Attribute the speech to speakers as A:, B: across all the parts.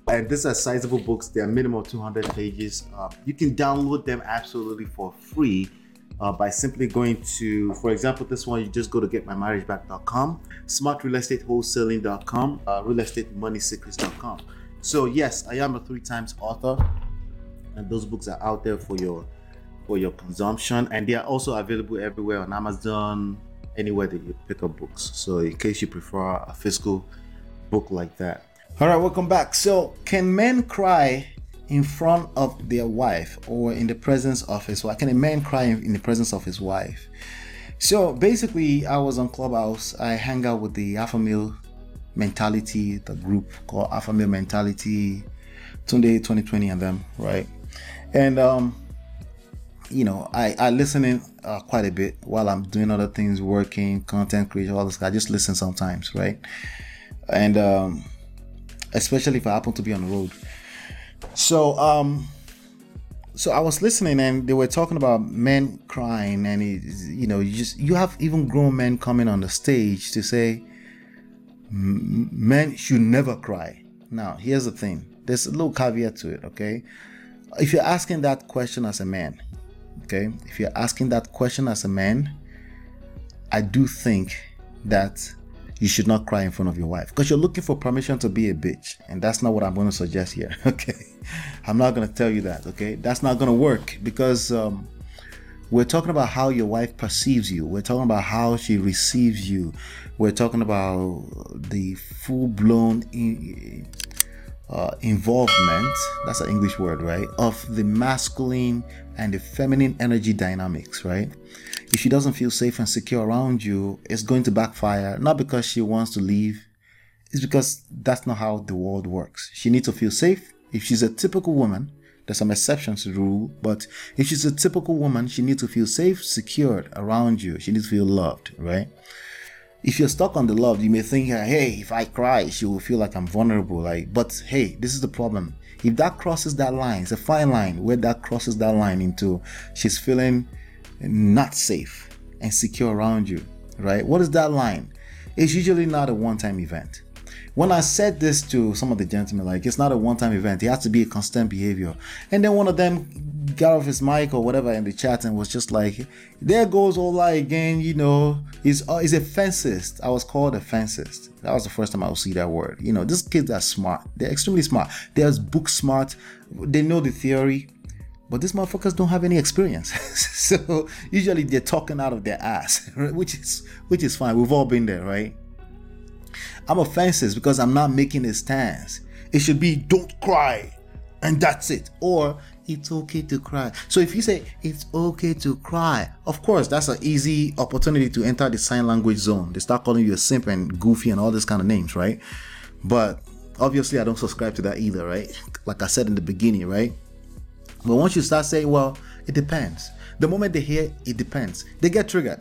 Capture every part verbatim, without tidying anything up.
A: And these are sizable books. They are minimum two hundred pages. Uh, you can download them absolutely for free uh, by simply going to, for example, this one, you just go to get my marriage back dot com, smart real estate wholesaling dot com, uh, real estate money secrets dot com. So yes, I am a three times author, and those books are out there for your for your consumption, and they are also available everywhere on Amazon, anywhere that you pick up books. So in case you prefer a physical book like that. All right, welcome back. So can men cry in front of their wife or in the presence of his wife? Can a man cry in the presence of his wife? So basically, I was on Clubhouse. I hang out with the Alpha Male Mentality, the group called Alpha Male Mentality, Tunde twenty twenty and them, right? And um you know, I, I listen in uh, quite a bit while I'm doing other things, working, content creation, all this. I just listen sometimes, right? And um, especially if I happen to be on the road. So, um, so I was listening, and they were talking about men crying, and it, you know, you just you have even grown men coming on the stage to say men should never cry. Now, here's the thing: there's a little caveat to it. Okay, if you're asking that question as a man. Okay, if you're asking that question as a man, I do think that you should not cry in front of your wife, because you're looking for permission to be a bitch, and that's not what I'm going to suggest here. Okay, I'm not going to tell you that. Okay, that's not going to work, because um, we're talking about how your wife perceives you. We're talking about how she receives you. We're talking about the full-blown in, uh, involvement, that's an English word, right, of the masculine and the feminine energy dynamics, right? If she doesn't feel safe and secure around you, it's going to backfire, not because she wants to leave, it's because that's not how the world works. She needs to feel safe. If she's a typical woman, there's some exceptions to the rule, but if she's a typical woman, she needs to feel safe, secured around you. She needs to feel loved, right? If you're stuck on the love, you may think, hey, if I cry, she will feel like I'm vulnerable. Like, but hey, this is the problem. If that crosses that line, it's a fine line where that crosses that line into she's feeling not safe and secure around you, right? What is that line? It's usually not a one-time event. When I said this to some of the gentlemen, like, it's not a one-time event, it has to be a constant behavior. And then one of them got off his mic or whatever in the chat and was just like, there goes Ola again, you know, he's, uh, he's a fencist. I was called a fencist. That was the first time I would see that word. You know, these kids are smart. They're extremely smart. They're book smart. They know the theory, but these motherfuckers don't have any experience. So usually they're talking out of their ass, right? which is which is fine. We've all been there, right? I'm a fencist because I'm not making a stance. It should be don't cry and that's it, or it's okay to cry. So if you say it's okay to cry, of course that's an easy opportunity to enter the sign language zone. They start calling you a simp and goofy and all these kind of names, right? But obviously I don't subscribe to that either, right? Like I said in the beginning, right? But once you start saying, well, it depends, the moment they hear it depends, they get triggered.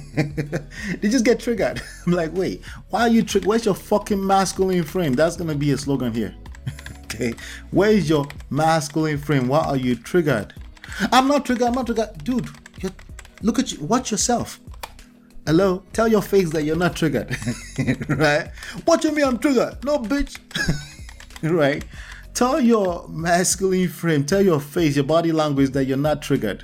A: They just get triggered. I'm like, wait, why are you triggered? Where's your fucking masculine frame? That's gonna be a slogan here. Okay, where is your masculine frame? Why are you triggered? I'm not triggered. I'm not triggered, dude. You're, look at you. Watch yourself. Hello, tell your face that you're not triggered. Right? What you mean I'm triggered? No, bitch. Right? Tell your masculine frame, tell your face, your body language that you're not triggered.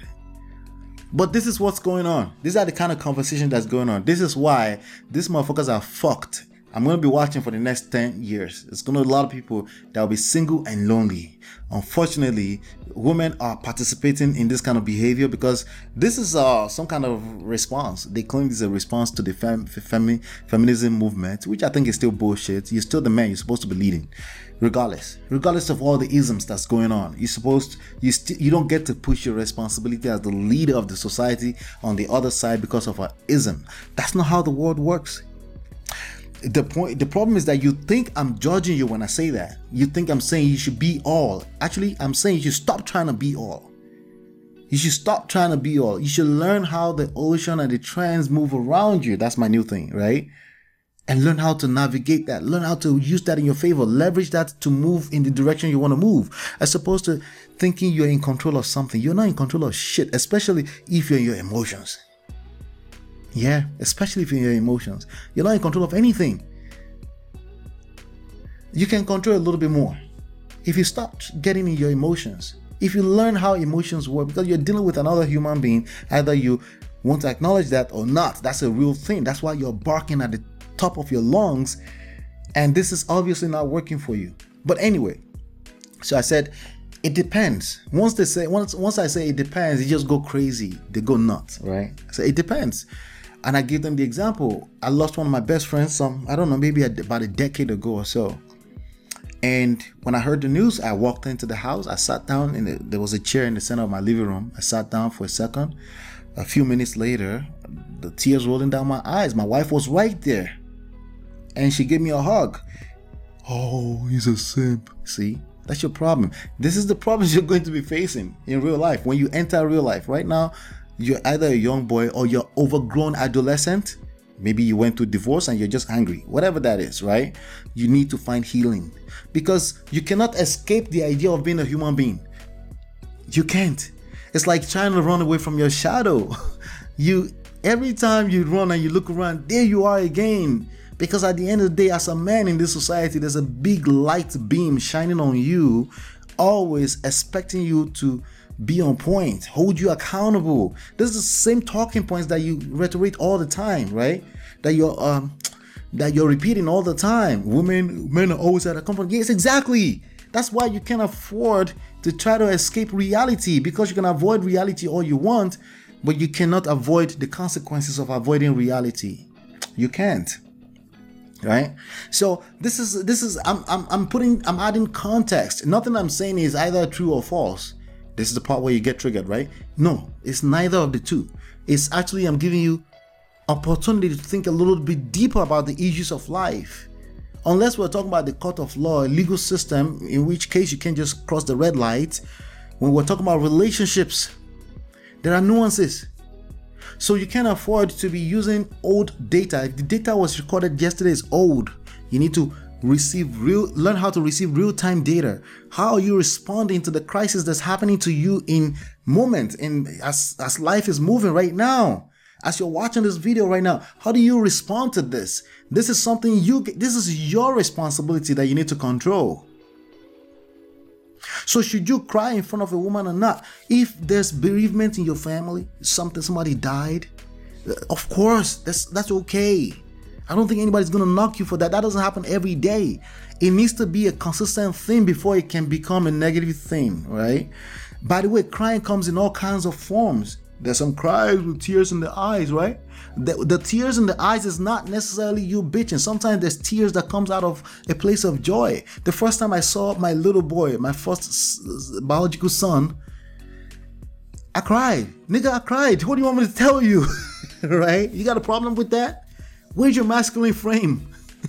A: But this is what's going on. These are the kind of conversation that's going on. This is why these motherfuckers are fucked. I'm going to be watching for the next ten years. It's going to be a lot of people that will be single and lonely. Unfortunately, women are participating in this kind of behavior because this is uh, some kind of response. They claim this is a response to the fem- femi- feminism movement, which I think is still bullshit. You're still the man you're supposed to be leading. Regardless, regardless of all the isms that's going on, you're supposed you st- you don't get to push your responsibility as the leader of the society on the other side because of an ism. That's not how the world works. The point, the problem is that you think I'm judging you when I say that. You think I'm saying you should be all. Actually, I'm saying you should stop trying to be all. You should stop trying to be all. You should learn how the ocean and the trends move around you. That's my new thing, right? And learn how to navigate that. Learn how to use that in your favor. Leverage that to move in the direction you want to move. As opposed to thinking you're in control of something. You're not in control of shit, especially if you're in your emotions. Yeah, especially if you're in your emotions. You're not in control of anything. You can control a little bit more. if you stop getting in your emotions, if you learn how emotions work, because you're dealing with another human being, either you want to acknowledge that or not, that's a real thing. That's why you're barking at the top of your lungs, and this is obviously not working for you. But anyway, so I said, it depends. Once they say, once once I say it depends, they just go crazy. They go nuts, right? So it depends. And I give them the example. I lost one of my best friends some, I don't know, maybe about a decade ago or so. And when I heard the news, I walked into the house. I sat down, and the, there was a chair in the center of my living room. I sat down for a second. A few minutes later, the tears rolling down my eyes. My wife was right there, and she gave me a hug. Oh, he's a simp. See, that's your problem. This is the problems you're going to be facing in real life when you enter real life. Right now, you're either a young boy or you're overgrown adolescent. Maybe you went through divorce and you're just angry. Whatever that is, right? You need to find healing, because you cannot escape the idea of being a human being. You can't. It's like trying to run away from your shadow. You, every time you run and you look around, there you are again. Because at the end of the day, as a man in this society, there's a big light beam shining on you, always expecting you to be on point, hold you accountable. This is the same talking points that you reiterate all the time, right? That you're um that you're repeating all the time. Women, men are always at a comfort. Yes, exactly. That's why you can't afford to try to escape reality, because you can avoid reality all you want, but you cannot avoid the consequences of avoiding reality. You can't. Right? So this is this is I'm I'm I'm putting I'm adding context. Nothing I'm saying is either true or false. This is the part where you get triggered, right? No, it's neither of the two. It's actually, I'm giving you opportunity to think a little bit deeper about the issues of life. Unless we're talking about the court of law, a legal system, in which case you can't just cross the red light. When we're talking about relationships, there are nuances. So you can't afford to be using old data. If the data was recorded yesterday is old, you need to receive real, learn how to receive real-time data. How are you responding to the crisis that's happening to you in moment, in as as life is moving right now? As you're watching this video right now, how do you respond to this? This is something you, this is your responsibility that you need to control. So should you cry in front of a woman or not? If there's bereavement in your family, something, somebody died, of course, that's that's okay. I don't think anybody's gonna knock you for that. That doesn't happen every day. It needs to be a consistent thing before it can become a negative thing, right? By the way, crying comes in all kinds of forms. There's some cries with tears in the eyes, right? The, the tears in the eyes is not necessarily you bitching. Sometimes there's tears that comes out of a place of joy. The first time I saw my little boy, my first biological son, I cried. Nigga, I cried. What do you want me to tell you? Right? You got a problem with that? Where's your masculine frame?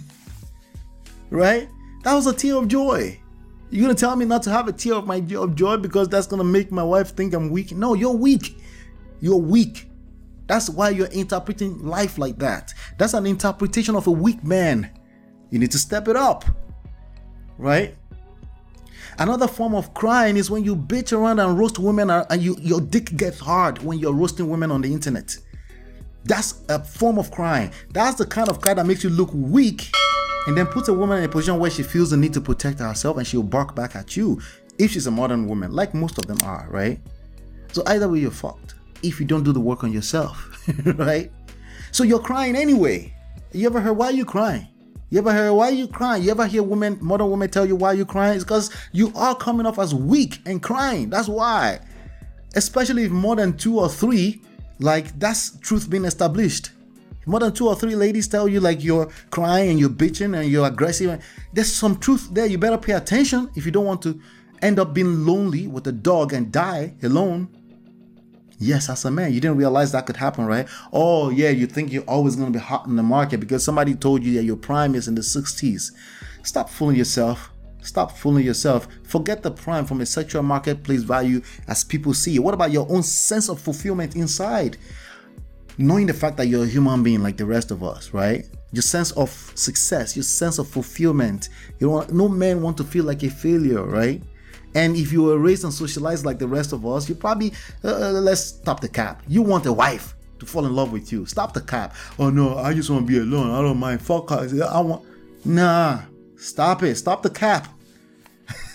A: Right? That was a tear of joy. You're gonna tell me not to have a tear of my of joy because that's gonna make my wife think I'm weak? No, you're weak. You're weak. That's why you're interpreting life like that. That's an interpretation of a weak man. You need to step it up. Right? Another form of crying is when you bitch around and roast women and you, your dick gets hard when you're roasting women on the internet. That's a form of crying. That's the kind of cry that makes you look weak and then puts a woman in a position where she feels the need to protect herself and she'll bark back at you if she's a modern woman, like most of them are, right? So either way, you're fucked if you don't do the work on yourself, right? So you're crying anyway. You ever heard, why are you crying? You ever heard, why are you crying? You ever hear women, modern women tell you why you're crying? It's because you are coming off as weak and crying. That's why. Especially if more than two or three, like that's truth being established. If more than two or three ladies tell you like you're crying and you're bitching and you're aggressive, there's some truth there. You better pay attention if you don't want to end up being lonely with a dog and die alone. Yes, as a man, you didn't realize that could happen, right? Oh yeah, you think you're always going to be hot in the market because somebody told you that your prime is in the sixties. Stop fooling yourself. Stop fooling yourself. Forget the prime from a sexual marketplace value as people see it. What about your own sense of fulfillment inside? Knowing the fact that you're a human being like the rest of us, right? Your sense of success, your sense of fulfillment. You don't want, no man want to feel like a failure, right? And if you were raised and socialized like the rest of us, you probably, uh, let's stop the cap. You want a wife to fall in love with you. Stop the cap. Oh no, I just want to be alone. I don't mind. Fuck her. I want, nah, stop it. Stop the cap.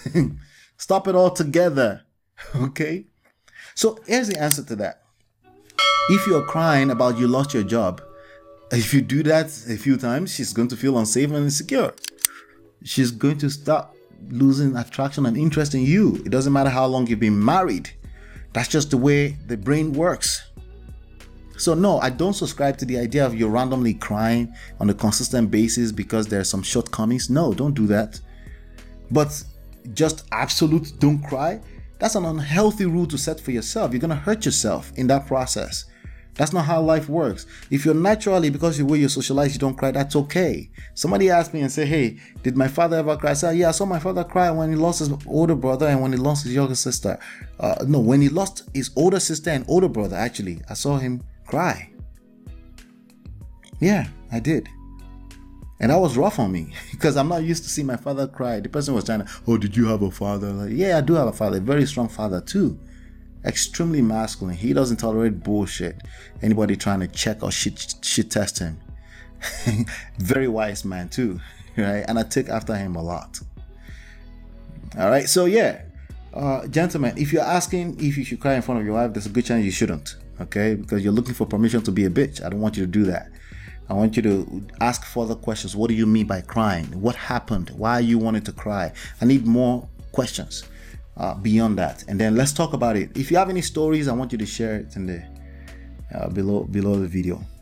A: Stop it all together. Okay? So here's the answer to that. If you're crying about you lost your job, if you do that a few times, she's going to feel unsafe and insecure. She's going to start losing attraction and interest in you. It doesn't matter how long you've been married. That's just the way the brain works. So no, I don't subscribe to the idea of you randomly crying on a consistent basis because there are some shortcomings. No, don't do that. But just absolute don't cry, that's an unhealthy rule to set for yourself. You're going to hurt yourself in that process. That's not how life works. If you're naturally, because of the way you socialize, you don't cry, that's okay. Somebody asked me and said, hey, did my father ever cry? I said, yeah, I saw my father cry when he lost his older brother and when he lost his younger sister. Uh, no, when he lost his older sister and older brother, actually, I saw him cry. Yeah, I did. And that was rough on me because I'm not used to seeing my father cry. The person was trying to, oh, did you have a father? Like, yeah, I do have a father, a very strong father too. Extremely masculine. He doesn't tolerate bullshit. Anybody trying to check or shit, shit test him. Very wise man too, right? And I take after him a lot. All right, so yeah, uh, gentlemen, if you're asking if you should cry in front of your wife, there's a good chance you shouldn't, okay? Because you're looking for permission to be a bitch. I don't want you to do that. I want you to ask further questions. What do you mean by crying? What happened? Why are you wanting to cry? I need more questions. Uh, beyond that, and then let's talk about it. If you have any stories, I want you to share it in the uh, below below the video.